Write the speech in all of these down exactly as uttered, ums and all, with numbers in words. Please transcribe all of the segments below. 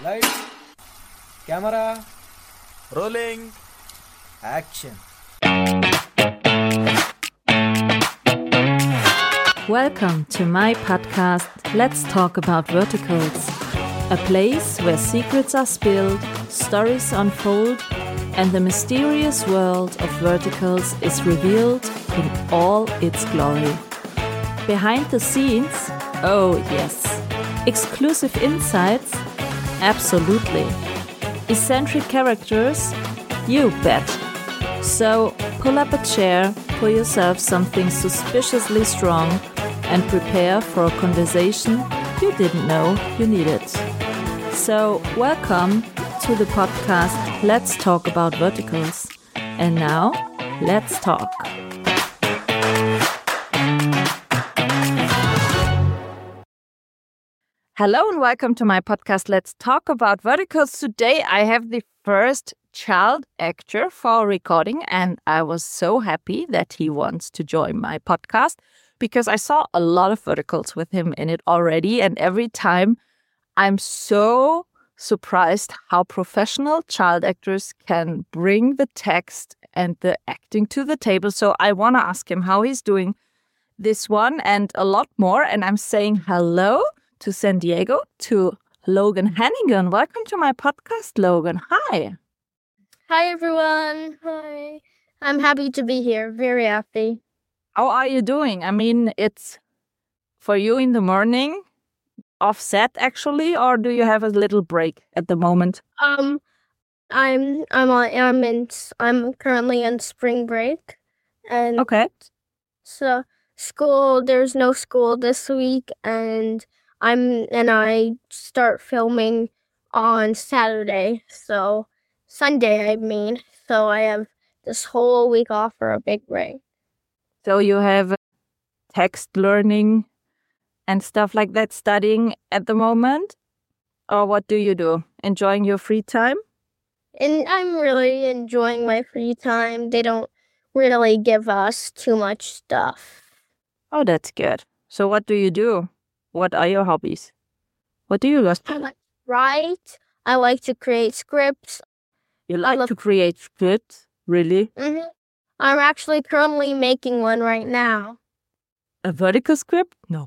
Lights, camera, Rolling. action. Welcome to my podcast, Let's Talk About Verticals, a place where secrets are spilled, stories unfold, and the mysterious world of verticals is revealed in all its glory. Behind the scenes, oh yes. Exclusive insights, absolutely. Eccentric characters, you bet. So pull up a chair, pour yourself something suspiciously strong, and prepare for a conversation you didn't know you needed. So welcome to the podcast Let's Talk About Verticals. And now, let's talk. Hello and welcome to my podcast Let's Talk About Verticals. Today I have the first child actor for recording, and I was so happy that he wants to join my podcast because I saw a lot of verticals with him in it already, and every time I'm so surprised how professional child actors can bring the text and the acting to the table. So I want to ask him how he's doing this one and a lot more, and I'm saying hello to San Diego, to Logan Hannigan. Welcome to my podcast, Logan. Hi. Hi, everyone. Hi. I'm happy to be here. Very happy. How are you doing? I mean, it's for you in the morning, offset actually, or do you have a little break at the moment? Um, I'm I'm on I'm in I'm currently on spring break, and Okay. so school. There's no school this week, and I'm and I start filming on Saturday. So Sunday, I mean. So I have this whole week off for a big break. So you have text learning and stuff like that, studying at the moment? Or what do you do? Enjoying your free time? And I'm really enjoying my free time. They don't really give us too much stuff. Oh, that's good. So what do you do? What are your hobbies? What do you love? I like to write. I like to create scripts. You like love- to create scripts? Really? Mm-hmm. I'm actually currently making one right now. A vertical script? No.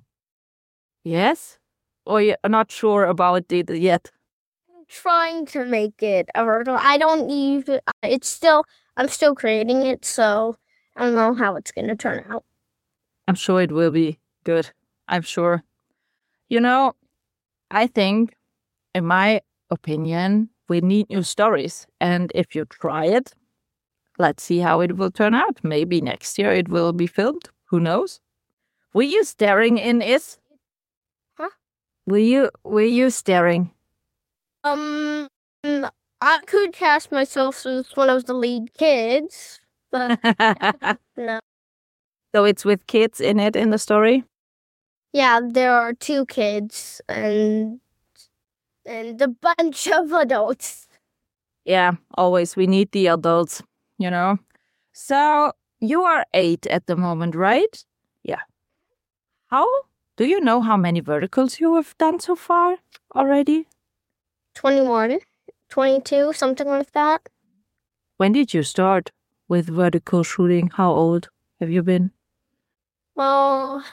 Yes? Or you're not sure about it yet? I'm trying to make it a vertical. I don't even. It's still. I'm still creating it, so I don't know how it's gonna turn out. I'm sure it will be good. I'm sure. You know, I think, in my opinion, we need new stories. And if you try it, let's see how it will turn out. Maybe next year it will be filmed. Who knows? Were you staring in Is? Huh? Were you were you staring? Um, I could cast myself as one of the lead kids, but no. So it's with kids in it in the story? Yeah, there are two kids and and a bunch of adults. Yeah, always we need the adults, you know. So you are eight at the moment, right? Yeah. How do you know how many verticals you have done so far already? twenty-one, twenty-two, something like that. When did you start with vertical shooting? How old have you been? Well,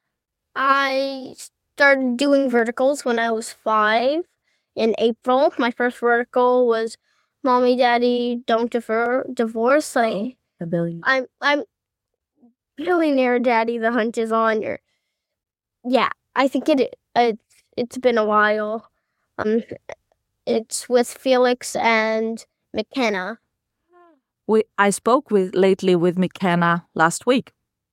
I started doing verticals when I was five in April. My first vertical was Mommy, Daddy, Don't Defer, Divorce. I, A billion. I'm, I'm Billionaire Daddy, The Hunt is on. Your, yeah, I think it, it, it's been a while. Um, It's with Felix and McKenna. We I spoke with lately with McKenna last week.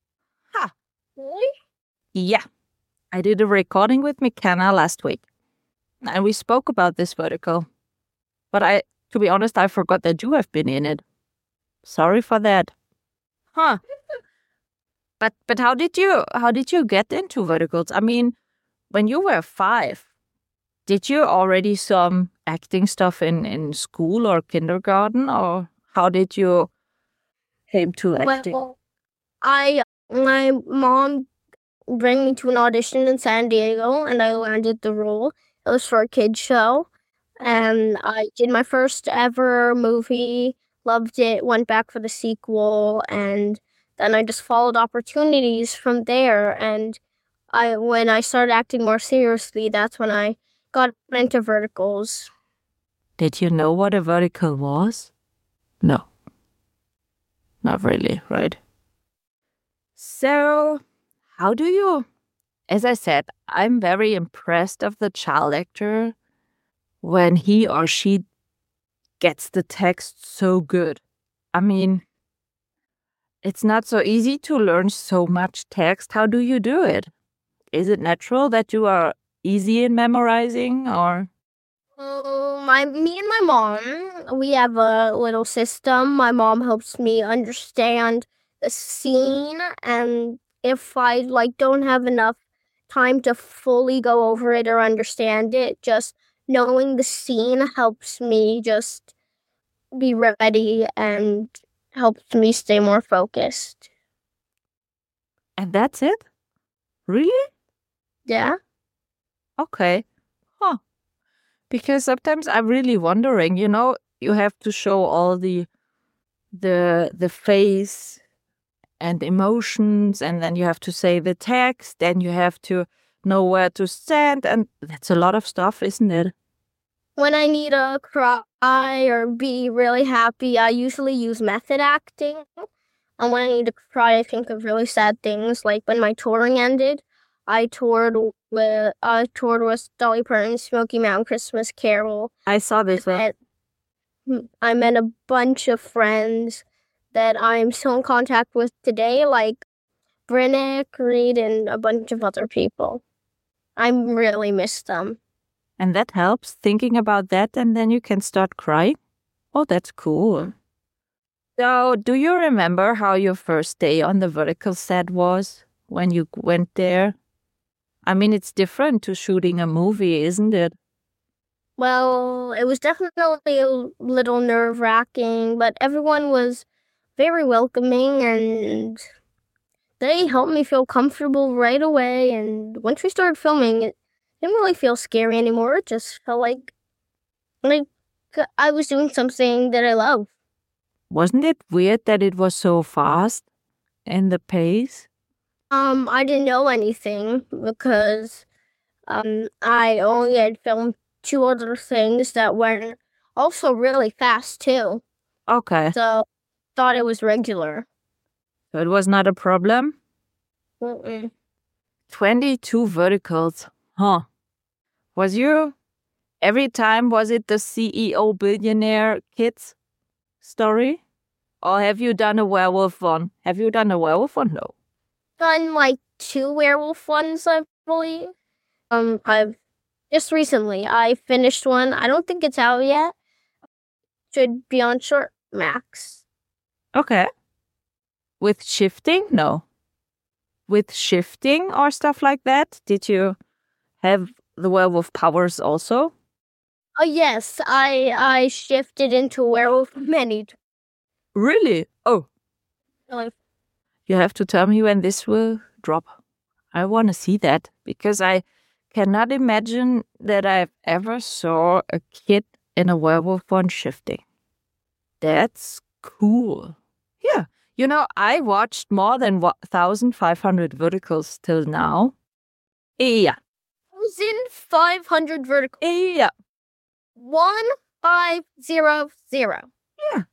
Really? Yeah, I did a recording with McKenna last week, and we spoke about this vertical. But I, to be honest, I forgot that you have been in it. Sorry for that. Huh? But but how did you how did you get into verticals? I mean, when you were five, did you already some acting stuff in, in school or kindergarten, or how did you came to acting? Well, I my mom bring me to an audition in San Diego, and I landed the role. It was for a kids show. and I did my first ever movie, loved it, went back for the sequel, and then I just followed opportunities from there. And I, when I started acting more seriously, that's when I got into verticals. Did you know what a vertical was? No. Not really, right? So, how do you... As I said, I'm very impressed of the child actor when he or she gets the text so good. I mean, it's not so easy to learn so much text. How do you do it? Is it natural that you are easy in memorizing, or... Oh, my, me and my mom, we have a little system. My mom helps me understand the scene, and if I like don't have enough time to fully go over it or understand it, just knowing the scene helps me just be ready and helps me stay more focused. And that's it? Really? Yeah. Okay. Huh. Because sometimes I'm really wondering, you know, you have to show all the the the face and emotions, and then you have to say the text, and you have to know where to stand, and that's a lot of stuff, isn't it? When I need to cry or be really happy, I usually use method acting. And when I need to cry, I think of really sad things, like when my touring ended. I toured with I toured with Dolly Parton's Smoky Mountain Christmas Carol. I saw this one. And I met a bunch of friends that I'm still in contact with today, like Brennick, Reed, and a bunch of other people. I really miss them. And that helps, thinking about that, and then you can start crying? Oh, that's cool. So, do you remember how your first day on the vertical set was when you went there? I mean, it's different to shooting a movie, isn't it? Well, it was definitely a little nerve-wracking, but everyone was very welcoming, and they helped me feel comfortable right away. And once we started filming, it didn't really feel scary anymore. It just felt like, like I was doing something that I love. Wasn't it weird that it was so fast in the pace? Um, I didn't know anything because um, I only had filmed two other things that went also really fast too. Okay. So thought it was regular. So it was not a problem? Mm-mm. twenty-two verticals. Huh. Was you... Every time, was it the C E O billionaire kids story? Or have you done a werewolf one? Have you done a werewolf one? No. Done like two werewolf ones, I believe. Um, I've just recently I finished one. I don't think it's out yet. Should be on Short Max. Okay. With shifting? No. With shifting or stuff like that? Did you have the werewolf powers also? Oh yes, I I shifted into werewolf many times. Really? Oh. Really. You have to tell me when this will drop. I want to see that, because I cannot imagine that I've ever saw a kid in a werewolf one shifting. That's cool. Yeah. You know, I watched more than one thousand five hundred verticals till now. Yeah. one thousand five hundred verticals. Yeah. one five zero zero. Yeah.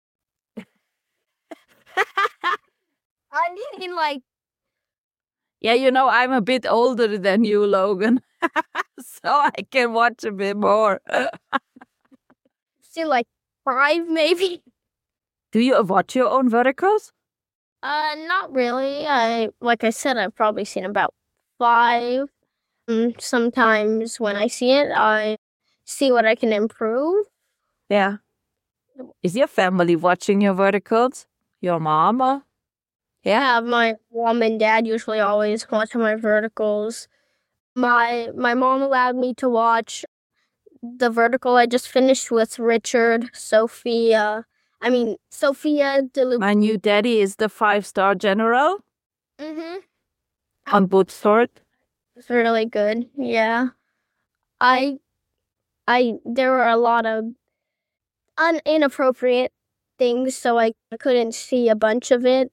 I mean, like... Yeah, you know, I'm a bit older than you, Logan. So I can watch a bit more. See, like five, maybe? Do you watch your own verticals? Uh, not really. I, like I said, I've probably seen about five. And sometimes when I see it, I see what I can improve. Yeah. Is your family watching your verticals? Your mama? Yeah, my mom and dad usually always watch my verticals. My my mom allowed me to watch the vertical I just finished with Richard, Sophia. I mean, Sophia DeLuca. My new daddy is the five-star general Mm-hmm. on both sword. It's really good. Yeah. I I there were a lot of un- inappropriate things, so I couldn't see a bunch of it.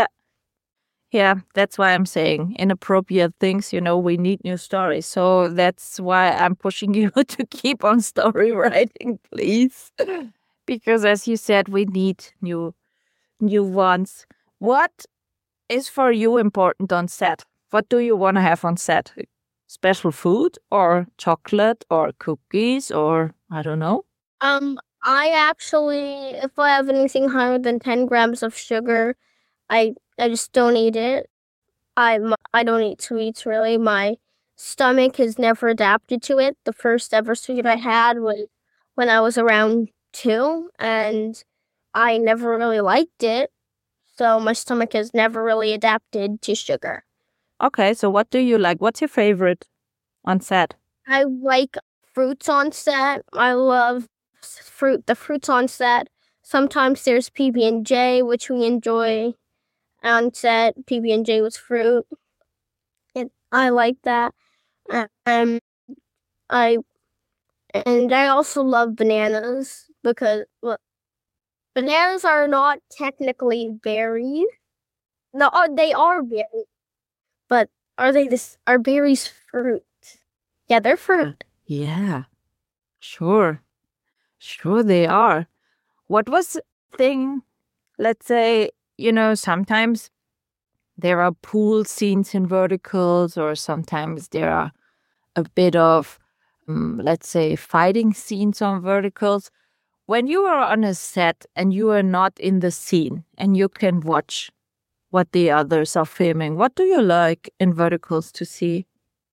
Yeah, that's why I'm saying inappropriate things, you know, we need new stories. So that's why I'm pushing you to keep on story writing, please. Because as you said, we need new new ones. What is for you important on set? What do you want to have on set? Special food or chocolate or cookies or I don't know? Um, I actually, if I have anything higher than ten grams of sugar, I I just don't eat it. I I don't eat sweets really. My stomach has never adapted to it. The first ever sweet I had was when I was around two, and I never really liked it. So my stomach has never really adapted to sugar. Okay, so what do you like? What's your favorite on set? I like fruits on set. I love s- fruit. The fruits on set. Sometimes there's P B and J, which we enjoy on set. P B and J with fruit. And I like that. Uh, Um, I and I also love bananas because well, bananas are not technically berries. No, uh, they are berries, but are they this? Are berries fruit? Yeah, they're fruit. Yeah, sure. Sure they are. What was the thing, let's say, you know, sometimes there are pool scenes in verticals, or sometimes there are a bit of, um, let's say, fighting scenes on verticals. When you are on a set and you are not in the scene and you can watch what the others are filming, what do you like in verticals to see?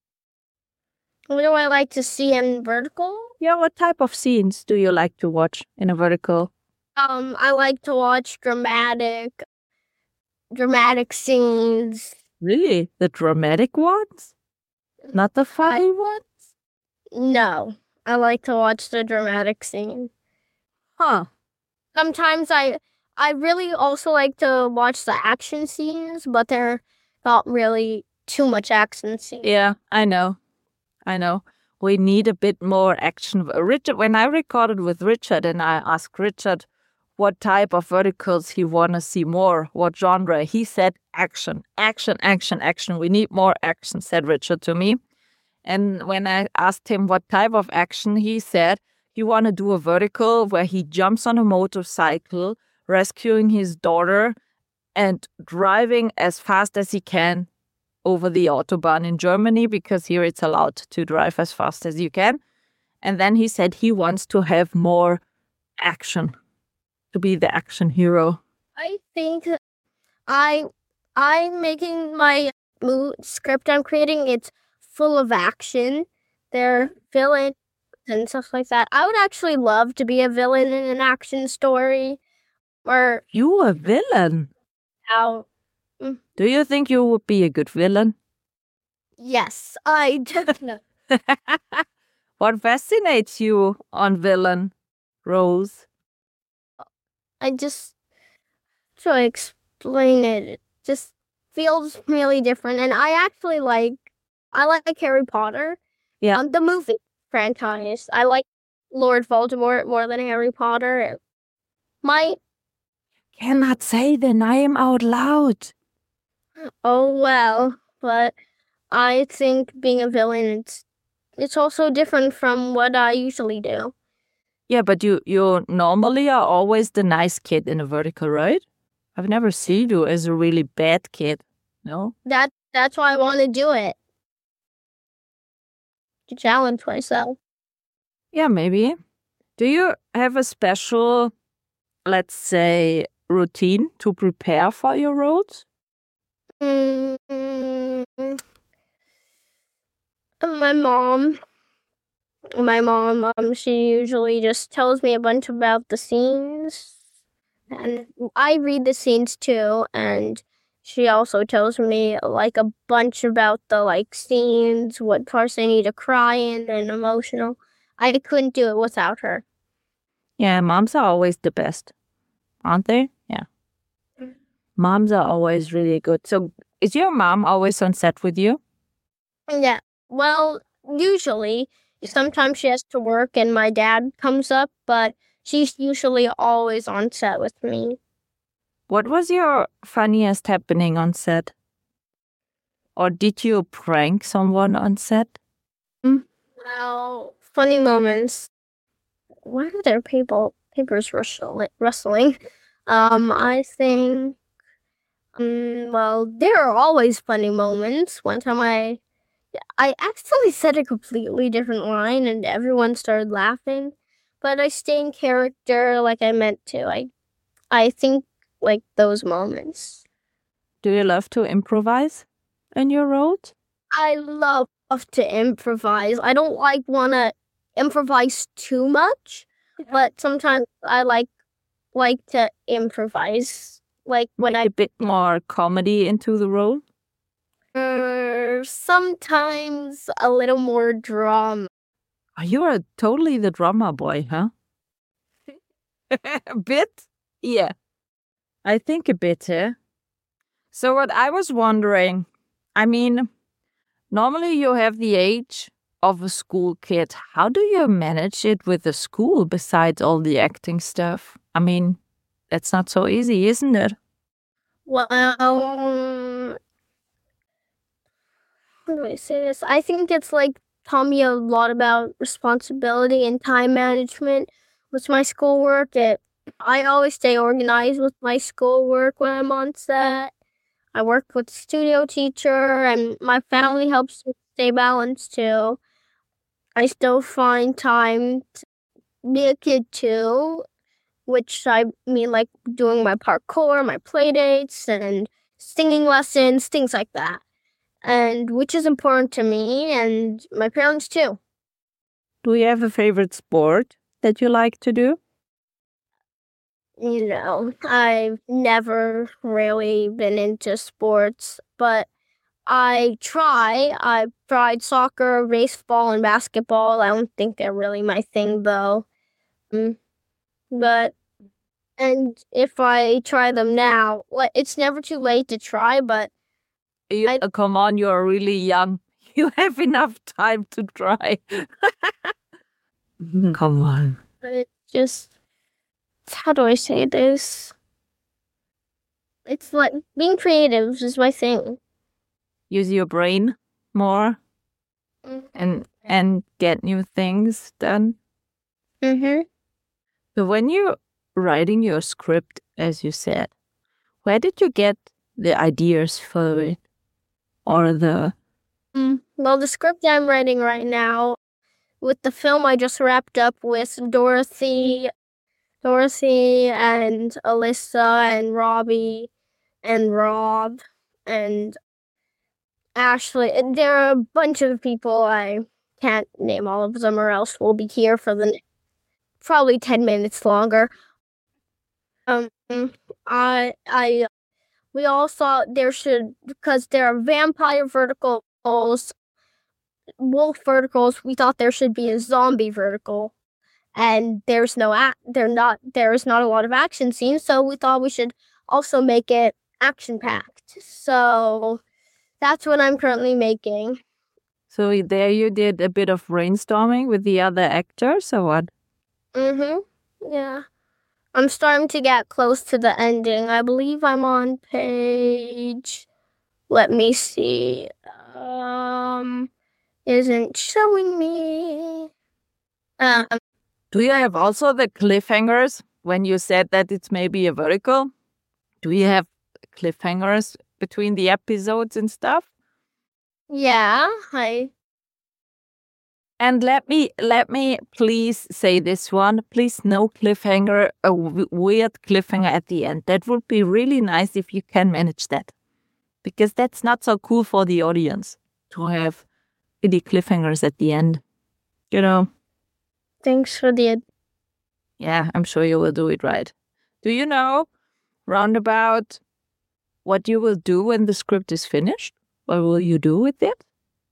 What do I like to see in vertical? Yeah, what type of scenes do you like to watch in a vertical? Um, I like to watch dramatic, dramatic scenes. Really? The dramatic ones? Not the funny ones? No, I like to watch the dramatic scene. Huh. Sometimes I, I really also like to watch the action scenes, but they're not really too much action scenes. Yeah, I know. I know. We need a bit more action. Richard, when I recorded with Richard and I asked Richard what type of verticals he want to see more, what genre, he said action, action, action, action. We need more action, said Richard to me. And when I asked him what type of action, he said he want to do a vertical where he jumps on a motorcycle, rescuing his daughter and driving as fast as he can over the Autobahn in Germany, because here it's allowed to drive as fast as you can. And then he said he wants to have more action, to be the action hero. I think I, I'm making my mo- script I'm creating. It's full of action. They're villains and stuff like that. I would actually love to be a villain in an action story, or You a villain? how. Do you think you would be a good villain? Yes, I definitely. What fascinates you on villain, Rose? I just to explain it. It just feels really different, and I actually like. I like Harry Potter. Yeah. Um, the movie franchise. I like Lord Voldemort more than Harry Potter. My Cannot say the name out loud. oh well, but I think being a villain it's it's also different from what I usually do. Yeah, but you you normally are always the nice kid in a vertical, right? I've never seen you as a really bad kid. No? That that's why I want to do it. To challenge myself. Yeah, maybe. Do you have a special, let's say, routine to prepare for your roles? Mm, my mom, my mom, um, she usually just tells me a bunch about the scenes, and I read the scenes too, and she also tells me like a bunch about the like scenes, what parts I need to cry in and emotional. I couldn't do it without her. Yeah, moms are always the best, aren't they? Yeah. Moms are always really good. So is your mom always on set with you? Yeah. Well, usually sometimes she has to work and my dad comes up, but she's usually always on set with me. What was your funniest happening on set? Or did you prank someone on set? Well, funny moments. Why are there people papers rustling? rustling? Um, I think. Um, well, there are always funny moments. One time, I, I actually said a completely different line, and everyone started laughing. But I stay in character like I meant to. I, I think like those moments. Do you love to improvise in your roles? I love to improvise. I don't like want to improvise too much, but sometimes I like like to improvise. Like when Make I a bit more comedy into the role? uh, sometimes a little more drama. Oh, you are totally the drama boy, huh? A bit? Yeah. I think a bit, yeah. So what I was wondering, I mean, normally you have the age of a school kid. How do you manage it with the school besides all the acting stuff? I mean, that's not so easy, isn't it? Well, um, how do I say this? I think it's like taught me a lot about responsibility and time management with my schoolwork. It I always stay organized with my schoolwork when I'm on set. I work with the studio teacher, and my family helps me stay balanced too. I still find time to be a kid too, which I mean like doing my parkour, my play dates, and singing lessons, things like that. And which is important to me and my parents too. Do you have a favorite sport that you like to do? You know, I've never really been into sports, but I try. I've tried soccer, baseball, and basketball. I don't think they're really my thing, though. Mm. But, and if I try them now, like, it's never too late to try, but You, I- uh, come on, you're really young. You have enough time to try. Come on. it's just, how do I say this? It's like being creative is my thing. Use your brain more Mm. and and get new things done. Mm-hmm. So when you're writing your script, as you said, where did you get the ideas for it? Or the Mm. Well, the script I'm writing right now, with the film I just wrapped up with Dorothy, Dorothy and Alyssa and Robbie and Rob and Ashley. And there are a bunch of people. I can't name all of them, or else we'll be here for the ne- probably ten minutes longer. Um, I, I, we all thought there should, because there are vampire verticals, wolf verticals. We thought there should be a zombie vertical, and there's no act. There not there is not a lot of action scenes. So we thought we should also make it action packed. So that's what I'm currently making. so there you did a bit of brainstorming with the other actors or what? Mhm. Yeah. I'm starting to get close to the ending. I believe I'm on page. Let me see. Um, isn't showing me. Um, Do you have also the cliffhangers when you said that it's maybe a vertical? Do you have cliffhangers between the episodes and stuff? yeah, I. And let me let me please say this one. Please, no cliffhanger, a w- weird cliffhanger at the end. That would be really nice if you can manage that, because that's not so cool for the audience to have any cliffhangers at the end. You know. Thanks for the. Yeah, I'm sure you will do it right. Do you know roundabout what you will do when the script is finished? What will you do with it?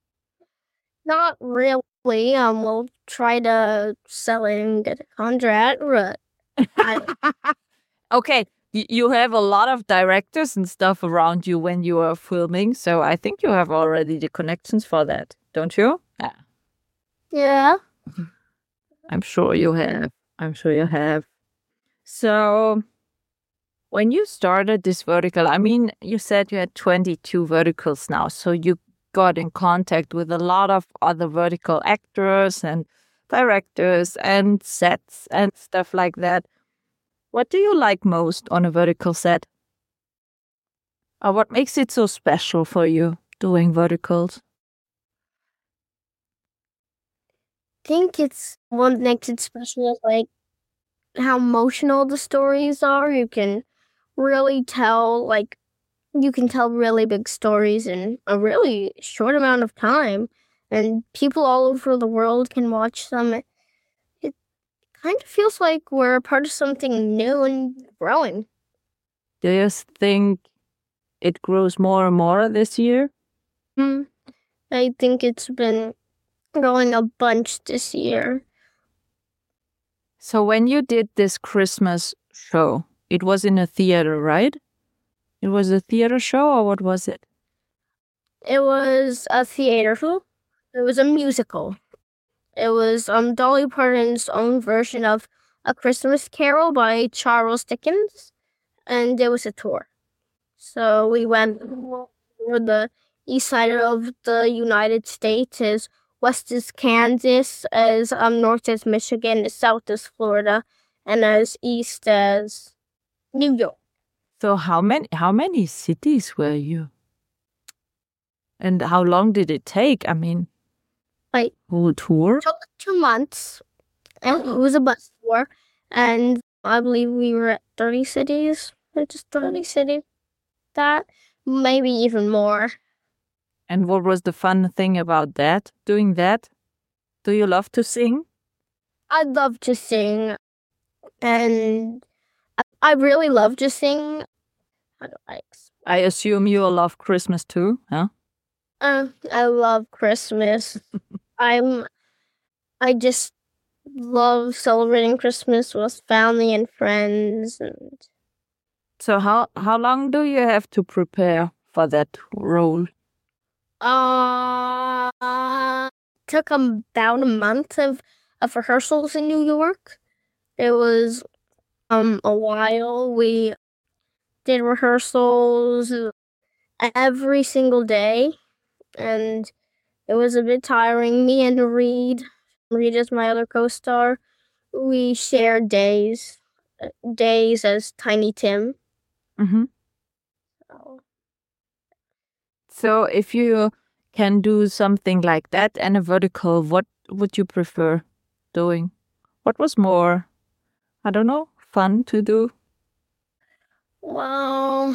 Not really. Um, we'll try to sell it and get a contract, but I, Okay, y- you have a lot of directors and stuff around you when you are filming, so I think you have already the connections for that, don't you? Yeah. yeah. I'm sure you have. I'm sure you have. So, when you started this vertical, I mean, you said you had twenty-two verticals now. So, you got in contact with a lot of other vertical actors and directors and sets and stuff like that. What do you like most on a vertical set? Or what makes it so special for you doing verticals? I think it's what makes it special is like how emotional the stories are. You can really tell, like, you can tell really big stories in a really short amount of time, and people all over the world can watch them. It, it kind of feels like we're a part of something new and growing. Do you think it grows more and more this year? Hmm. I think it's been growing a bunch this year. So when you did this Christmas show, it was in a theater, right? It was a theater show, or what was it? It was a theater show. It was a musical. It was um Dolly Parton's own version of A Christmas Carol by Charles Dickens, and it was a tour. So we went for the east side of the United States, as west is Kansas, as um north is Michigan, as south is Florida, and as east as New York. So how many how many cities were you? And how long did it take? I mean, Like, whole tour? it took two months, and it was a bus tour, and I believe we were at thirty cities, or just thirty cities. That, maybe even more. And what was the fun thing about that? Doing that? Do you love to sing? I love to sing, and I, I really love to sing. How do I ex- I assume you love Christmas too, huh? Uh, I love Christmas. I'm. I just love celebrating Christmas with family and friends, and So how how long do you have to prepare for that role? uh, took about a month of of rehearsals in New York. It was um a while. We did rehearsals every single day, and it was a bit tiring. Me and Reed, Reed is my other co-star, we shared days, days as Tiny Tim. Mm-hmm. So, So if you can do something like that and a vertical, what would you prefer doing? What was more, I don't know, fun to do? well,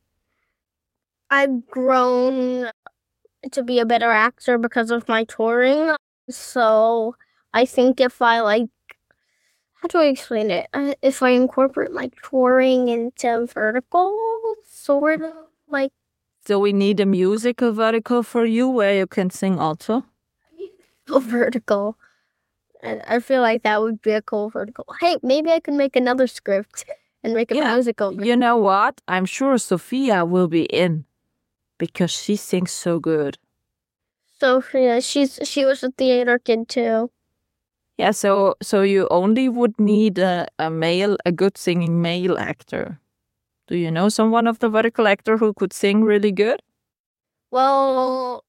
I've grown to be a better actor because of my touring. So I think if I like, how do I explain it? Uh, If I incorporate my touring into vertical, sort of like So we need a musical vertical for you where you can sing also? a vertical, and I feel like that would be a cool vertical. Hey, maybe I can make another script and make a Yeah. musical. You know what? I'm sure Sophia will be in because she sings so good. So yeah, she's she was a theater kid too. Yeah, so so you only would need a, a male, a good singing male actor. Do you know someone of the vertical actor who could sing really good? Well,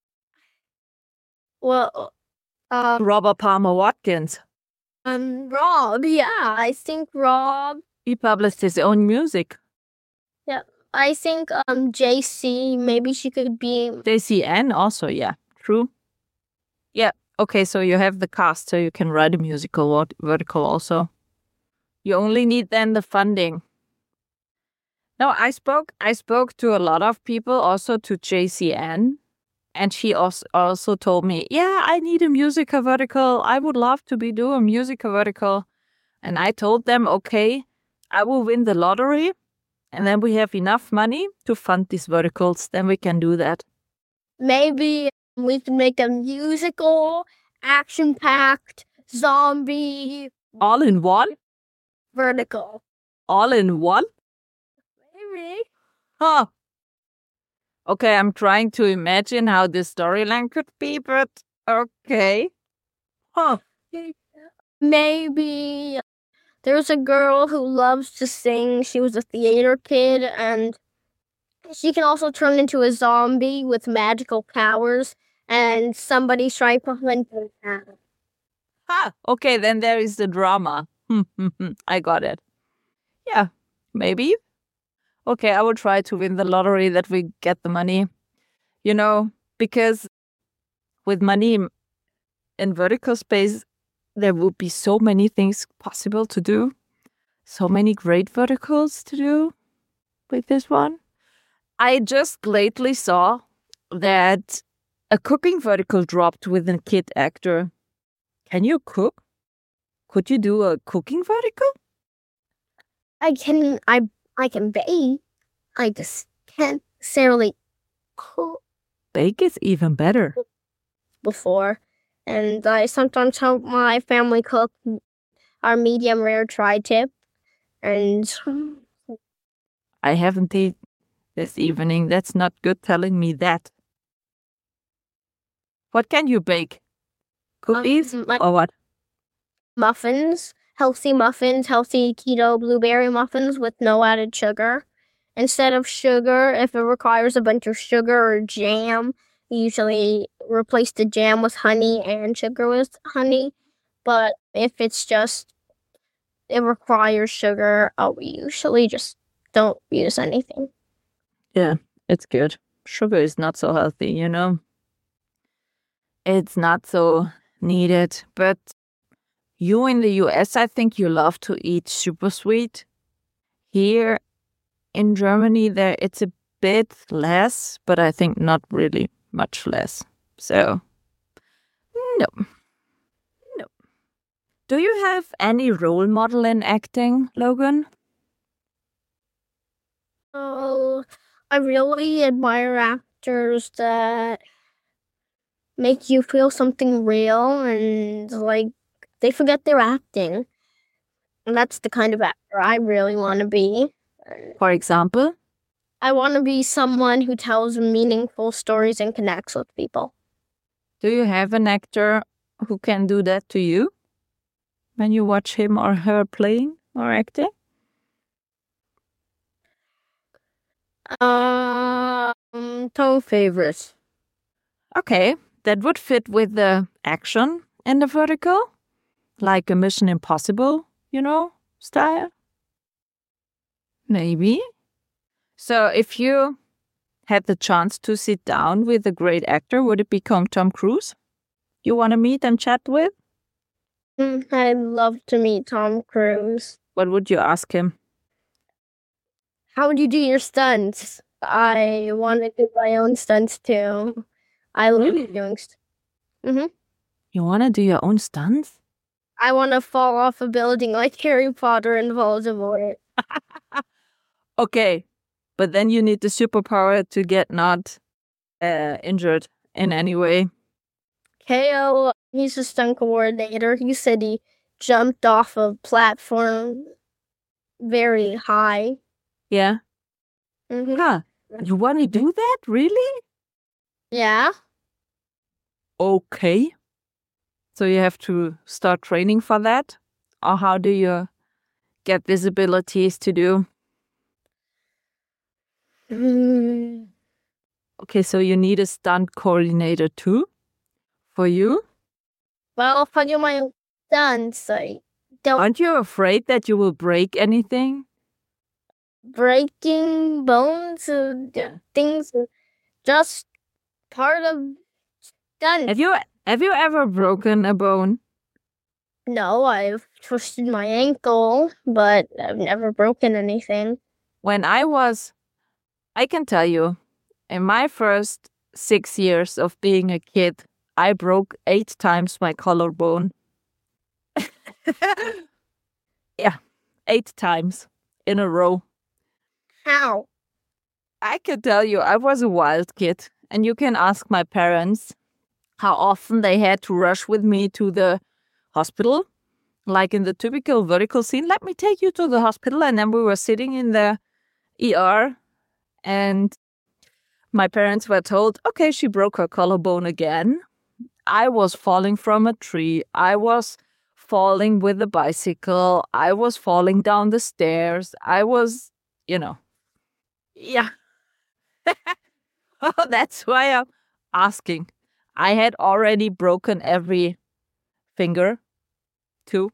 well, um, Robert Palmer Watkins. um, Rob. Yeah, I think Rob. He published his own music. Yeah, I think um J C. Maybe she could be. J C N also, yeah, true. Yeah, okay, so you have the cast, so you can write a musical vert- vertical also. You only need then the funding. No, I spoke I spoke to a lot of people, also to J C N, and she also also told me, yeah, I need a musical vertical. I would love to be doing a musical vertical. And I told them, okay, I will win the lottery, and then we have enough money to fund these verticals. Then we can do that. Maybe we can make a musical, action-packed, zombie All in one? vertical. All in one? Maybe. Huh. Okay, I'm trying to imagine how this storyline could be, but okay. Huh. Maybe there's a girl who loves to sing. She was a theater kid, and she can also turn into a zombie with magical powers, and somebody's trying to hunt her down. Ah, okay, then there is the drama. I got it. Yeah, maybe. Okay, I will try to win the lottery that we get the money. You know, because with money in vertical space, there would be so many things possible to do. So many great verticals to do with this one. I just lately saw that a cooking vertical dropped with a kid actor. Can you cook? Could you do a cooking vertical? I can I I can bake. I just can't necessarily cook Bake is even better. before. And I sometimes help my family cook our medium rare tri-tip. And I haven't eaten this evening. That's not good telling me that. What can you bake? Cookies Um, like- or what? muffins, healthy muffins, healthy keto blueberry muffins with no added sugar. Instead of sugar, if it requires a bunch of sugar or jam, you usually replace the jam with honey and sugar with honey. But if it's just, it requires sugar, oh, we usually just don't use anything. Yeah, it's good. Sugar is not so healthy, you know? It's not so needed. But you in the U S, I think you love to eat super sweet. Here in Germany, there it's a bit less, but I think not really much less. So, no. No. Do you have any role model in acting, Logan? Oh, I really admire actors that make you feel something real and like they forget they're acting. And that's the kind of actor I really want to be. For example? I want to be someone who tells meaningful stories and connects with people. Do you have an actor who can do that to you when you watch him or her playing or acting? Um, Tom favorites. Okay, that would fit with the action in the vertical, like a Mission Impossible, you know, style. Maybe. So if you had the chance to sit down with a great actor, would it become Tom Cruise? You want to meet and chat with? Mm, I'd love to meet Tom Cruise. What would you ask him? How would you do your stunts? I want to do my own stunts too. I love Really? doing st- Mm-hmm. You want to do your own stunts? I want to fall off a building like Harry Potter and Voldemort. Okay, but then you need the superpower to get not uh, injured in any way. K O, he's a stunt coordinator. He said he jumped off a platform very high. Yeah. Mm-hmm. Huh. You want to do that? Really? Yeah. Okay. So you have to start training for that? Or how do you get these abilities to do? Mm. Okay, so you need a stunt coordinator too? For you? Well, if I do my own stunts, I don't Aren't you afraid that you will break anything? breaking bones, uh, d- things, uh, just part of stunts. Have you have you ever broken a bone? No, I've twisted my ankle, but I've never broken anything. When I was, I can tell you, in my first six years of being a kid, I broke eight times my collarbone. Yeah, eight times in a row. How? I can tell you, I was a wild kid, and you can ask my parents how often they had to rush with me to the hospital. Like in the typical vertical scene, let me take you to the hospital. And then we were sitting in the E R, and my parents were told, okay, she broke her collarbone again. I was falling from a tree. I was falling with the bicycle. I was falling down the stairs. I was, you know, yeah. Oh, that's why I'm asking. I had already broken every finger, too.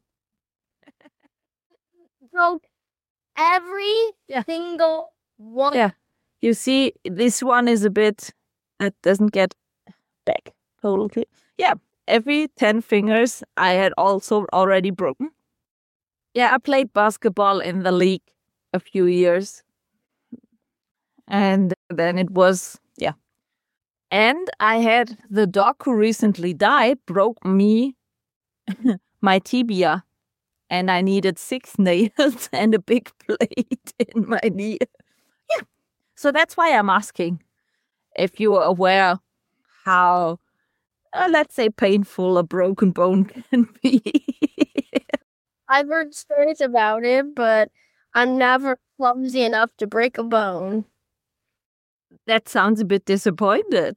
Broke every Yeah. single one. Yeah. You see, this one is a bit, it doesn't get back totally. Yeah, every ten fingers I had also already broken. Yeah, I played basketball in the league a few years. And then it was, yeah. And I had the dog who recently died broke me my tibia. And I needed six nails and a big plate in my knee. Yeah. So that's why I'm asking if you are aware how, uh, let's say, painful a broken bone can be. I've heard stories about it, but I'm never clumsy enough to break a bone. That sounds a bit disappointed.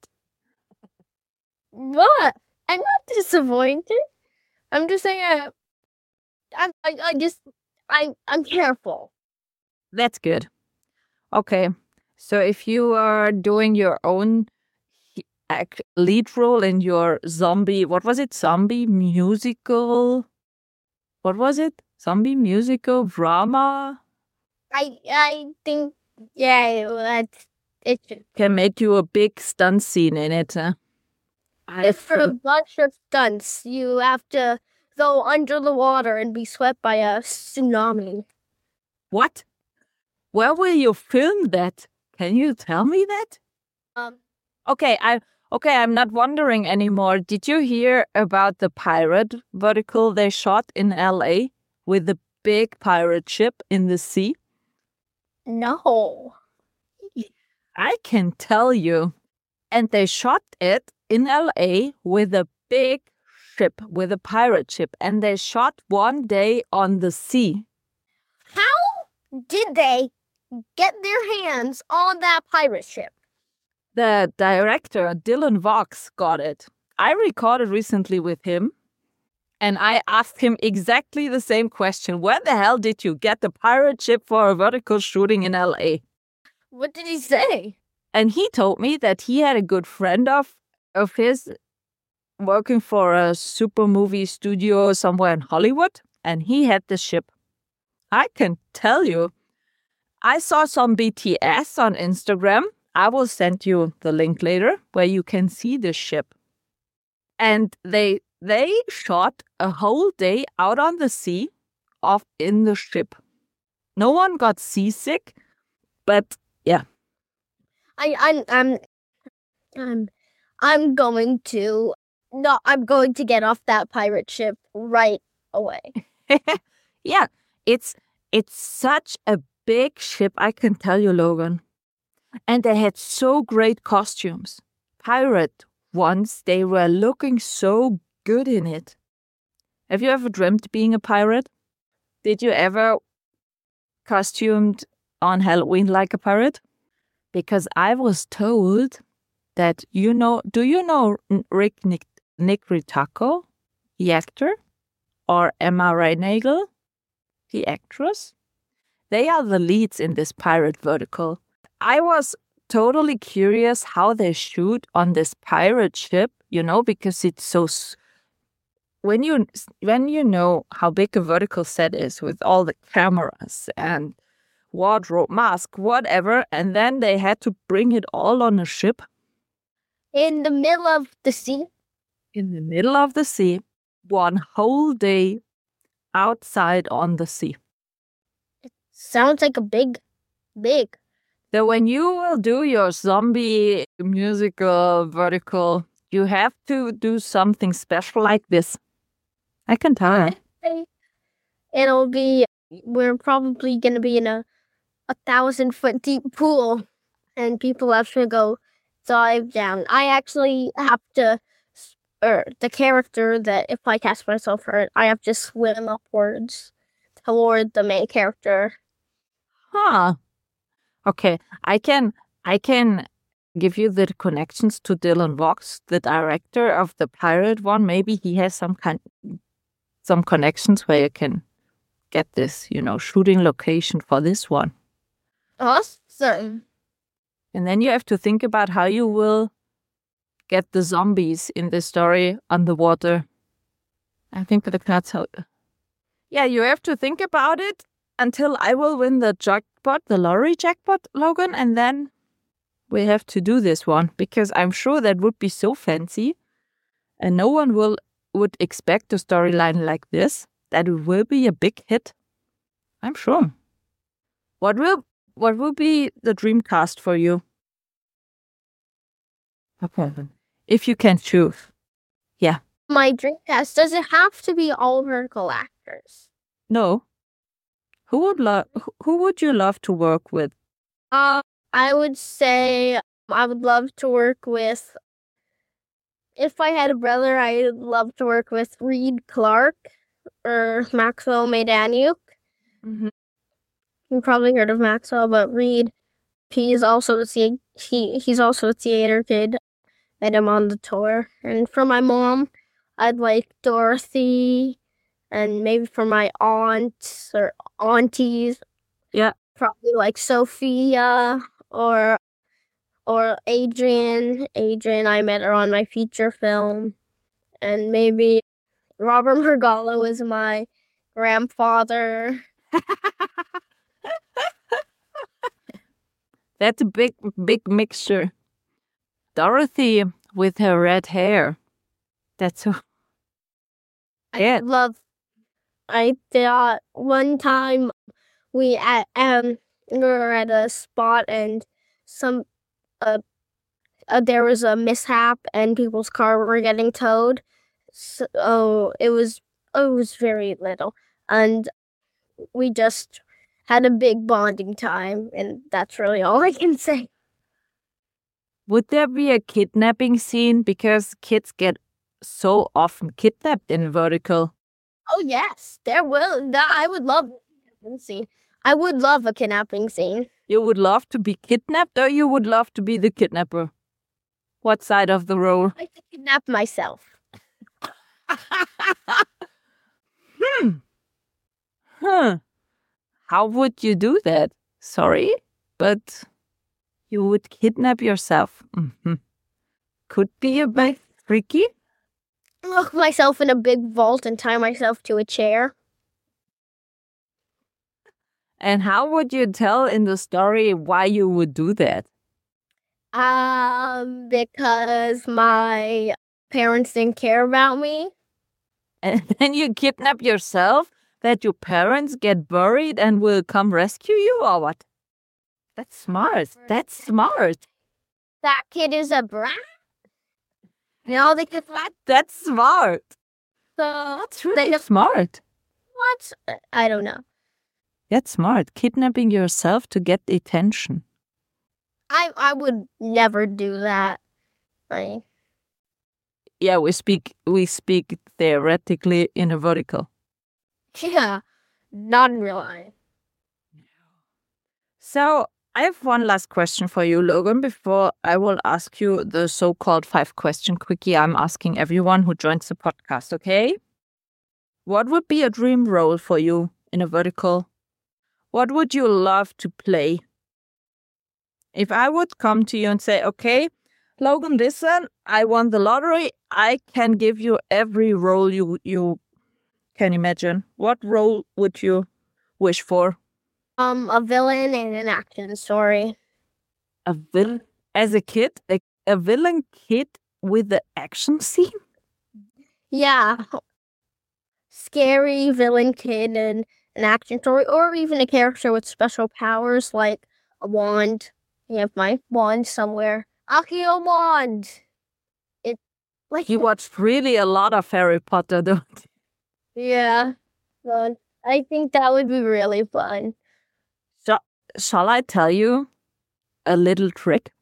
But I'm not disappointed. I'm just saying I, I, I, I just, I, I'm careful. That's good. Okay. So if you are doing your own act, lead role in your zombie, what was it? Zombie musical? What was it? Zombie musical drama? I, I think, yeah, that's, it should. Can make you a big stunt scene in it. Huh? If for a bunch of stunts, you have to go under the water and be swept by a tsunami. What? Where will you film that? Can you tell me that? Um. Okay, I okay, I'm not wondering anymore. Did you hear about the pirate vertical they shot in L A with the big pirate ship in the sea? No. I can tell you. And they shot it in L A with a big ship, with a pirate ship, and they shot one day on the sea. How did they get their hands on that pirate ship? The director, Dylan Vox, got it. I recorded recently with him, and I asked him exactly the same question. Where the hell did you get the pirate ship for a vertical shooting in L A? What did he say? And he told me that he had a good friend of, of his working for a super movie studio somewhere in Hollywood, and he had the ship. I can tell you, I saw some B T S on Instagram. I will send you the link later where you can see the ship. And they they shot a whole day out on the sea off in the ship. No one got seasick, but yeah. I I'm I'm I'm I'm going to no I'm going to get off that pirate ship right away. Yeah, it's it's such a big ship, I can tell you, Logan. And they had so great costumes. Pirate ones, they were looking so good in it. Have you ever dreamt being a pirate? Did you ever costumed on Halloween like a pirate? Because I was told that, you know, do you know Rick Nick, Nick Ritako, the actor? Or Emma Reinagel, the actress? They are the leads in this pirate vertical. I was totally curious how they shoot on this pirate ship, you know, because it's so... When you when you know how big a vertical set is with all the cameras and wardrobe, mask, whatever, and then they had to bring it all on a ship. In the middle of the sea? In the middle of the sea, one whole day outside on the sea. It sounds like a big, big. So when you will do your zombie musical vertical, you have to do something special like this. I can tell you. It'll be, we're probably going to be in a, a thousand foot deep pool and people have to go dive down. I actually have to, or the character that if I cast myself for it, I have to swim upwards toward the main character. Huh. Okay, I can, I can give you the connections to Dylan Vox, the director of the pirate one. Maybe he has some kind, some connections where you can get this, you know, shooting location for this one. Awesome. And then you have to think about how you will get the zombies in the story underwater. I think that that's how. Yeah, you have to think about it until I will win the jackpot, the lottery jackpot, Logan, and then we have to do this one because I'm sure that would be so fancy, and no one will would expect a storyline like this. That it will be a big hit. I'm sure. What will what will be the dream cast for you? Okay. If you can choose. Yeah. My dream cast, does it have to be all vertical actors? No. Who would love who would you love to work with? Uh, I would say I would love to work with, if I had a brother, I'd love to work with Reed Clark or Maxwell Maydaniuk. Mm-hmm. You've probably heard of Maxwell, but Reed, he's also a the he he's also a theater kid. Met him on the tour. And for my mom, I'd like Dorothy, and maybe for my aunts or aunties, Yeah. probably like Sophia or or Adrian. Adrian, I met her on my feature film. And maybe Robert Margallo is my grandfather. That's a big, big mixture. Dorothy with her red hair. That's so. Yeah. I love. I thought one time we at um we were at a spot and some uh, uh there was a mishap and people's car were getting towed. So oh, it was it was very little, and we just had a big bonding time, and that's really all I can say. Would there be a kidnapping scene? Because kids get so often kidnapped in Vertical. Oh yes, there will. That I would love a kidnapping scene. I would love a kidnapping scene. You would love to be kidnapped, or you would love to be the kidnapper? What side of the role? I could kidnap myself. hmm. Huh. How would you do that? Sorry, but you would kidnap yourself. Mm-hmm. Could be a bit tricky. Lock myself in a big vault and tie myself to a chair. And how would you tell in the story why you would do that? Um, because my parents didn't care about me. And then you kidnap yourself, that your parents get buried and will come rescue you, or what? That's smart. That's smart. That kid is a brat. And all they could What? That's smart. so That's really smart. what? I don't know. That's smart. Kidnapping yourself to get attention. I I would never do that. Like, Yeah, we speak we speak theoretically in a vertical. yeah, not in real life. So I have one last question for you, Logan, before I will ask you the so-called five-question quickie I'm asking everyone who joins the podcast, okay? What would be a dream role for you in a vertical? What would you love to play? If I would come to you and say, okay, Logan, listen, I won the lottery. I can give you every role you you can imagine. What role would you wish for? Um, a villain in an action story. A villain? As a kid? A, a villain kid with the action scene? Yeah. Scary villain kid in an action story, or even a character with special powers like a wand. I have my wand somewhere. Akio wand! It, like, You watched really a lot of Harry Potter, don't you? yeah. Fun. I think that would be really fun. So, shall I tell you a little trick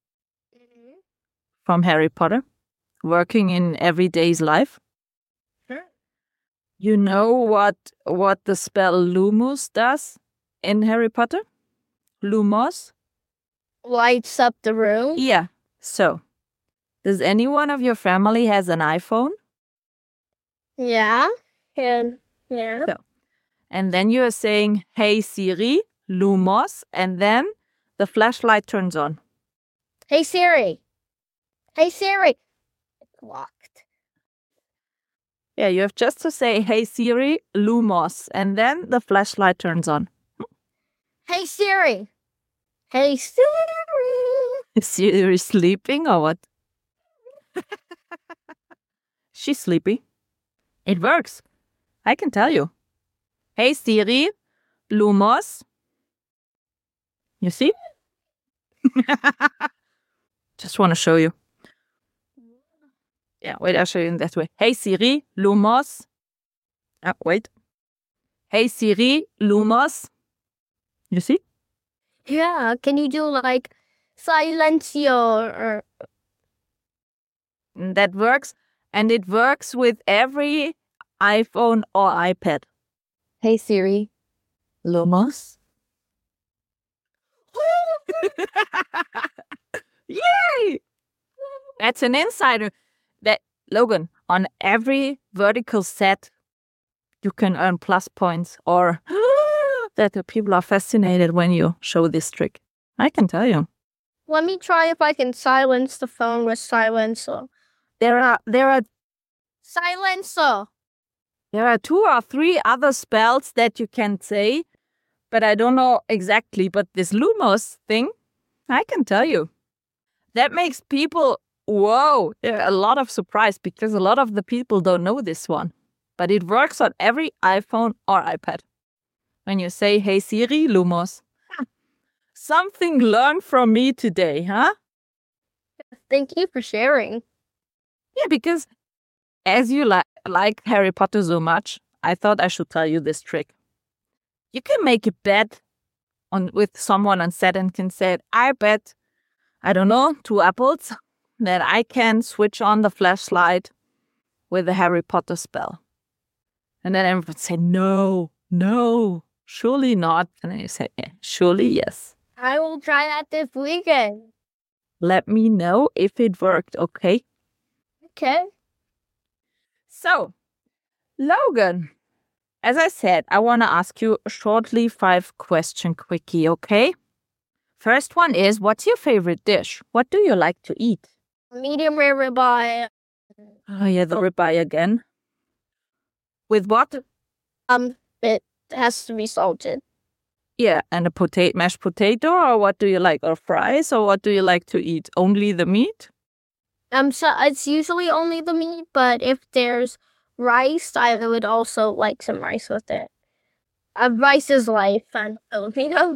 from Harry Potter? Working in everyday's life? Sure. You know what what the spell Lumos does in Harry Potter? Lumos? lights up the room. Yeah. So, does anyone of your family has an iPhone? Yeah. And yeah. So, and then you are saying, "Hey Siri, Lumos," and then the flashlight turns on. Hey Siri. Hey Siri. It's locked. Yeah, you have just to say, "Hey Siri, Lumos," and then the flashlight turns on. Hey Siri. Hey Siri. Is Siri sleeping or what? She's sleepy. It works. I can tell you. Hey Siri, Lumos. You see? Just want to show you. Yeah, wait, I'll show you in that way. Hey Siri, Lumos. Ah, wait. Hey Siri, Lumos. You see? Yeah. Can you do like silencio or That works. And it works with every iPhone or iPad. Hey Siri, Lumos. Yay! That's an insider. That Logan, on every vertical set, you can earn plus points, or that the people are fascinated when you show this trick. I can tell you. Let me try if I can silence the phone with silencer. There are there are Silencer. there are two or three other spells that you can say, but I don't know exactly. But this Lumos thing, I can tell you. That makes people, whoa, there are a lot of surprise because a lot of the people don't know this one. But it works on every iPhone or iPad. When you say, "Hey Siri, Lumos." Something learned from me today, huh? Thank you for sharing. Yeah, because as you li- like Harry Potter so much, I thought I should tell you this trick. You can make a bet on with someone on set and can say, "I bet, I don't know, two apples, that I can switch on the flashlight with a Harry Potter spell." And then everyone would say, "No, no, surely not." And then you say, "Yeah, surely yes." I will try that this weekend. Let me know if it worked, okay? Okay. So, Logan, as I said, I want to ask you shortly five question quickie, okay? First one is, what's your favorite dish? What do you like to eat? Medium rare ribeye. Oh yeah, the ribeye again. With what? Um, it has to be salted. Yeah, and a potato, mashed potato, or what do you like? Or fries, or what do you like to eat? Only the meat? Um, so it's usually only the meat, but if there's rice, I would also like some rice with it. Uh, rice is life and Filipino.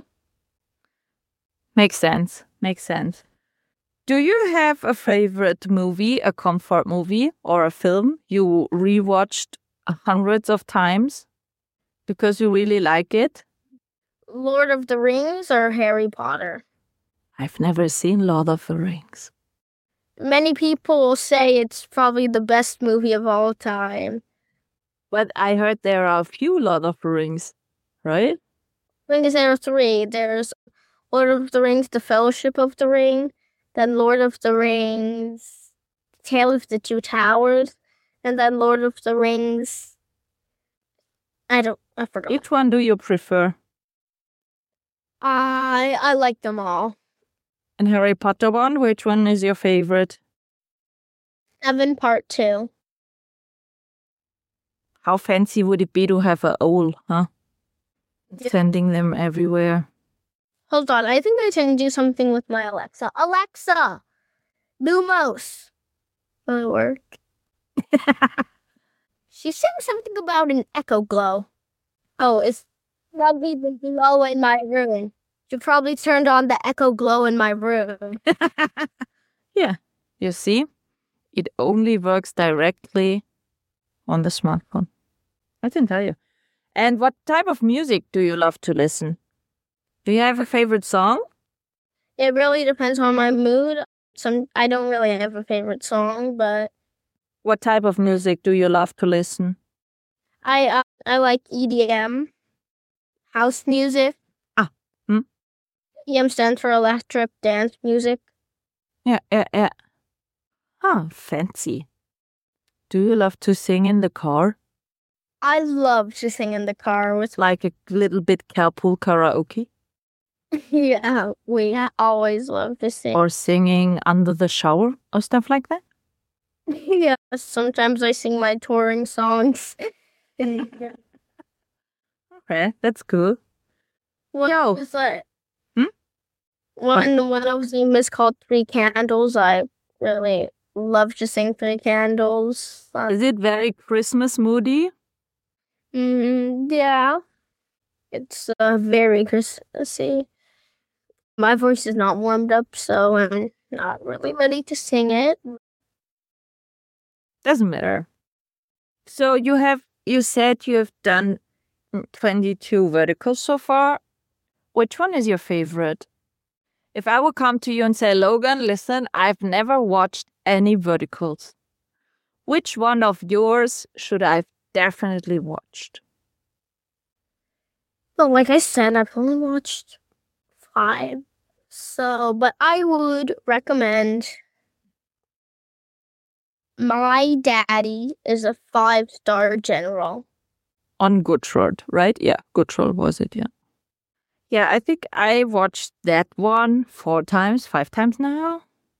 Makes sense. Makes sense. Do you have a favorite movie, a comfort movie, or a film you rewatched hundreds of times because you really like it? Lord of the Rings or Harry Potter? I've never seen Lord of the Rings. Many people say it's probably the best movie of all time. But I heard there are a few Lord of the Rings, right? I think there are three. There's Lord of the Rings, The Fellowship of the Ring, then Lord of the Rings, Tale of the Two Towers, and then Lord of the Rings. I don't, I forgot. Which one do you prefer? I I like them all. And Harry Potter one, which one is your favorite? Seven Part Two. How fancy would it be to have a owl, huh? Yeah. Sending them everywhere. Hold on, I think I can do something with my Alexa. Alexa, Lumos. Will it work? She's saying something about an echo glow. Oh, it's probably the glow in my room. She probably turned on the echo glow in my room. Yeah, you see? It only works directly on the smartphone. I can tell you. And what type of music do you love to listen? Do you have a favorite song? It really depends on my mood. Some I don't really have a favorite song, but What type of music do you love to listen? I uh, I like E D M, house music. Ah, hmm? E M stands for electric dance music. Yeah, yeah, yeah. Ah, fancy. Do you love to sing in the car? I love to sing in the car with. Like a little bit carpool karaoke? Yeah, we ha- always love to sing. Or singing under the shower or stuff like that? Yeah, sometimes I sing my touring songs. Okay, that's cool. What Yo. was that? Hmm? One one of them is called Three Candles. I really love to sing Three Candles. Uh, Is it very Christmas moody? mm, yeah, it's uh, very Christmassy. My voice is not warmed up, so I'm not really ready to sing it. Doesn't matter. So you have, you said you have done twenty-two verticals so far. Which one is your favorite? If I would come to you and say, Logan, listen, I've never watched any verticals. Which one of yours should I've definitely watched? But like I said, I've only watched five. So, but I would recommend My Daddy is a five-star general. On Good right? Yeah, Good was it, yeah. Yeah, I think I watched that one four times, five times now.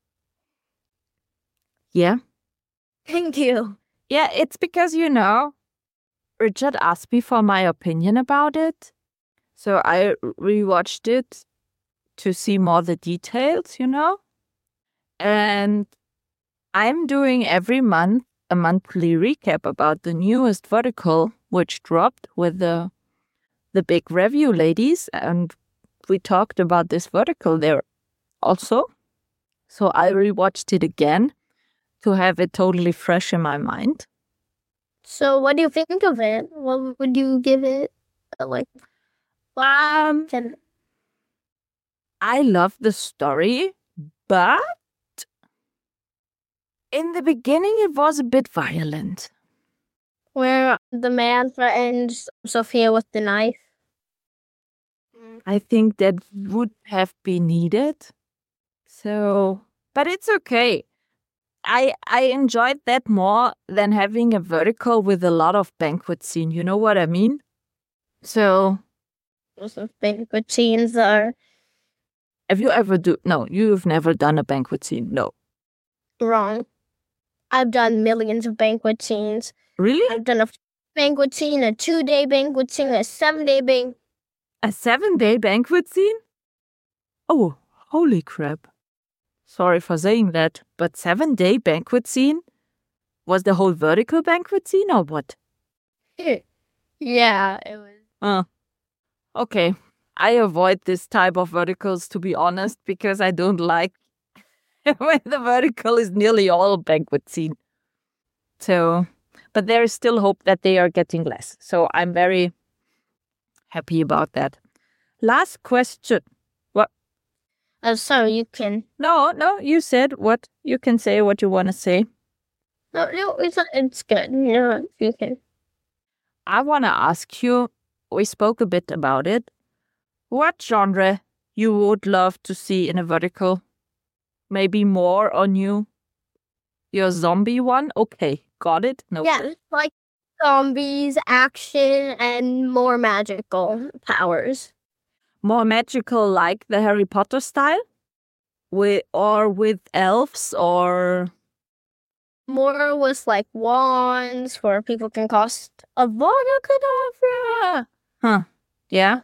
Yeah. Thank you. Yeah, it's because, you know, Richard asked me for my opinion about it. So I rewatched it to see more the details, you know. And I'm doing every month a monthly recap about the newest vertical, which dropped with the the big review ladies. And we talked about this vertical there also. So I rewatched it again to have it totally fresh in my mind. So, what do you think of it? What would you give it? uh, Like, Um, ten? I love the story, but in the beginning it was a bit violent. Where the man threatens Sophia with the knife. I think that would have been needed. So, but it's okay. I I enjoyed that more than having a vertical with a lot of banquet scene. You know what I mean? So, Those are banquet scenes are have you ever do? No, you've never done a banquet scene. No, wrong. I've done millions of banquet scenes. really? I've done a banquet scene, a two-day banquet scene, a seven-day banquet. A seven-day banquet scene? Oh, holy crap! Sorry for saying that, but seven-day banquet scene? Was the whole vertical banquet scene or what? Yeah, it was. Uh, okay. I avoid this type of verticals, to be honest, because I don't like when the vertical is nearly all banquet scene. So, but there is still hope that they are getting less. So I'm very happy about that. Last question. What? Uh, so you can. No, no, you said what? You can say what you want to say. No, no, it's it's good. No, you can. I want to ask you, we spoke a bit about it. What genre you would love to see in a vertical? Maybe more on you? Your zombie one? Okay, got it? No. Yeah, like zombies, action, and more magical powers. More magical like the Harry Potter style? With, or with elves or... More with like wands where people can cast a Kedavra. Huh. Yeah?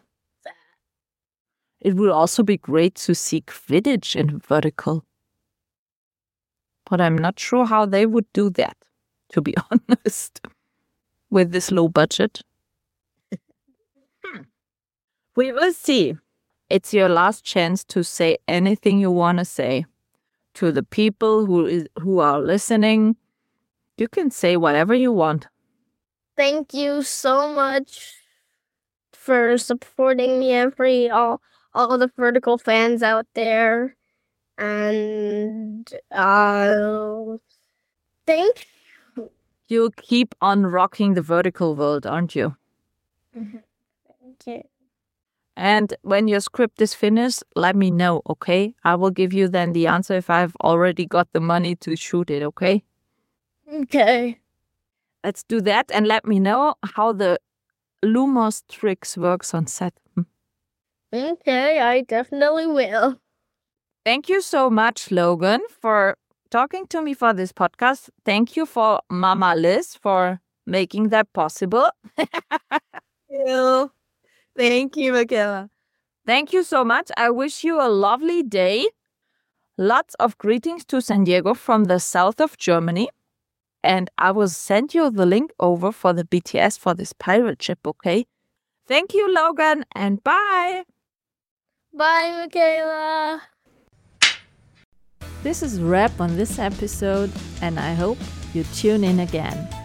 It would also be great to see Quidditch in vertical. But I'm not sure how they would do that, to be honest, with this low budget. hmm. We will see. It's your last chance to say anything you want to say to the people who is who are listening. You can say whatever you want. Thank you so much for supporting me, every all all the vertical fans out there, and uh, thank You keep on rocking the vertical world, aren't you? you. And when your script is finished, let me know, okay? I will give you then the answer if I've already got the money to shoot it, okay? Okay. Let's do that and let me know how the Lumos tricks works on set. Hmm. Okay, I definitely will. Thank you so much, Logan, for talking to me for this podcast. Thank you for Mama Liz for making that possible. Ew. Thank you, Michaela. Thank you so much. I wish you a lovely day. Lots of greetings to San Diego from the south of Germany. And I will send you the link over for the B T S for this pirate ship, okay? Thank you, Logan, and bye. Bye, Michaela. This is a wrap on this episode, and I hope you tune in again.